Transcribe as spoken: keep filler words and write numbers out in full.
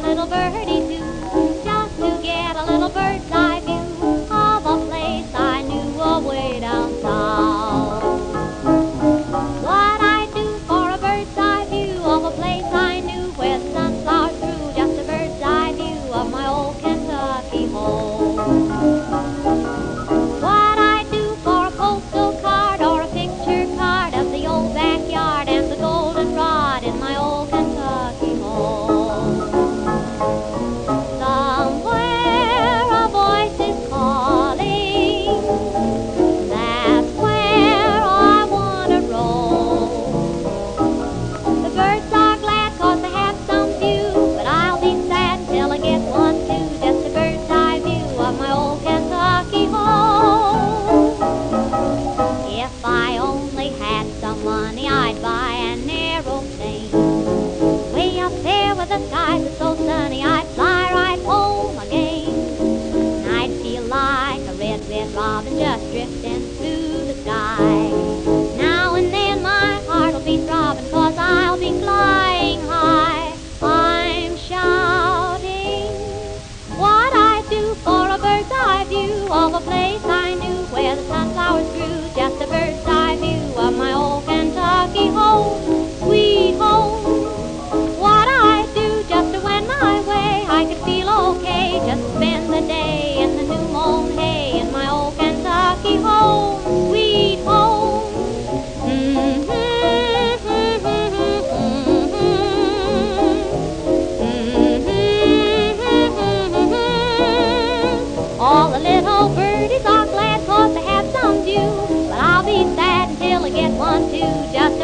little birdie too, just to get a little bird's eye view of a place I knew away down south. What I'd do for a bird's eye view of a place I knew where the sunflowers grew, just a bird's eye view of my old Kentucky home. What I'd do for a postal card or a picture card of the old backyard and the goldenrod in my old Kentucky home. Somewhere a voice is calling, that's where I want to roam. The birds are glad 'cause they have some view, but I'll be sad until I get one too, just a bird's eye view of my old Kentucky home. If I only had some money, I'd buy an aeroplane. Way up there where the skies are so sunny, I'd fly right home again. And I'd feel like a red, red robin just drifting through the sky. Now and then my heart'll be throbbing 'cause I'll be flying high. I'm shouting what I'd do for a bird's eye view of a place I knew where the sunflowers grew, just a bird's eye view of my old Kentucky home, sweet home. What I'd do just to wend my way, I could feel okay, just spend the day in the new mown hay in my old Kentucky home, sweet home. Mm-hmm. All the little birdies are glad 'cause they have some view, but I'll be sad until I get one too, just